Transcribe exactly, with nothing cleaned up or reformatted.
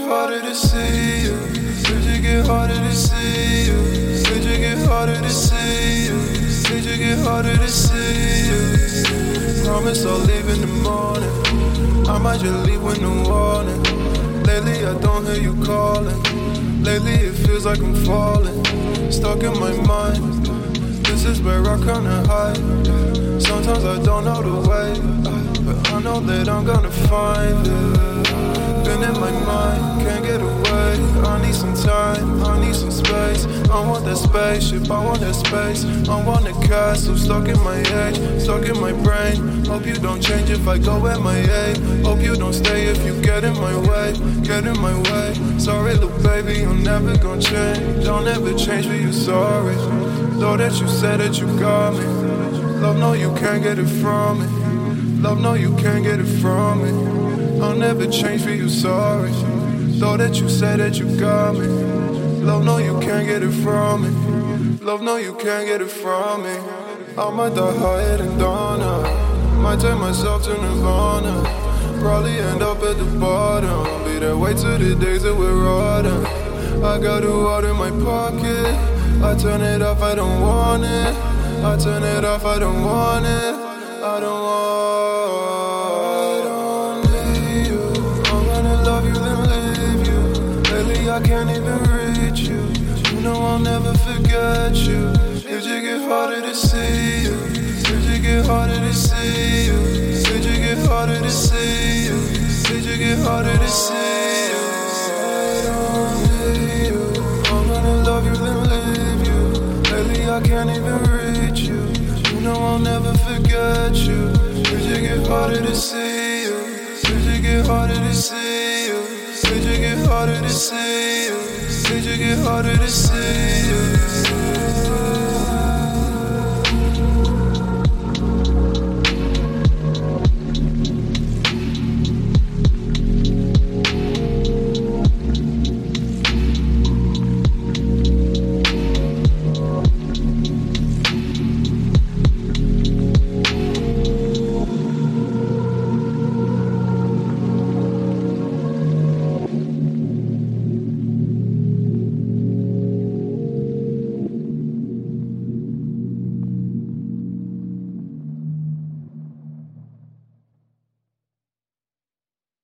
harder to see you? Did you get harder to see you? Did you get harder to see you? Did you get harder to see you? Promise I'll leave in the morning. I might just leave with no warning. Lately I don't hear you calling. Lately it feels like I'm falling. Stuck in my mind. This is where I kinda hide. Sometimes I don't know the way, but I know that I'm gonna find it. Been in my mind, can't get away. I need some time, I need some space. I want that spaceship, I want that space. I want a castle, stuck in my age, stuck in my brain. Hope you don't change if I go at my age. Hope you don't stay if you get in my way, get in my way. Sorry little baby, I'm never gonna change. I'll never change for you, sorry. Though that you said that you got me. Love, no, you can't get it from me. Love, no, you can't get it from me. I'll never change for you, sorry. Though that you said that you got me. Love, no, you can't get it from me. Love, no, you can't get it from me. I might die higher than Donna. Might take myself to Nirvana. Probably end up at the bottom. Be that way to the days that we're rotten. I got a water in my pocket. I turn it off, I don't want it. I turn it off, I don't want it. I don't want you. I'm gonna love you, then leave you. Lately I can't even reach you. You know I'll never forget you. Did you get harder to see you? Did you get harder to see you? Did you get harder to see you? Did you get harder to see you? I don't need you. I'm gonna love you, then leave you. Lately I can't even reach you. You know I'll never forget you. Did you get harder to see you? Did you get harder to see you? Did you get harder to see you? Did you get harder to see you?